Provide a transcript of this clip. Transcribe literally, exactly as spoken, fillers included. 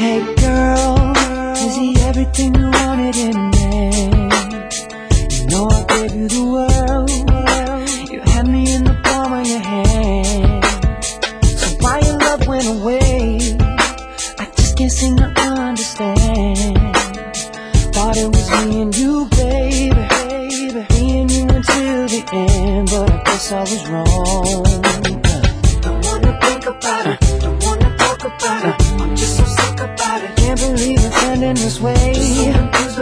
Hey girl, is he everything you wanted in me? You know I gave you the world. You had me in the palm of your hand. So why your love went away? I just can't seem to understand. Thought it was me and you, baby, baby, me and you until the end, but I guess I was wrong. Don't wanna think about it, don't wanna talk about it. I'm just so sick about it. Can't believe it's ending this way.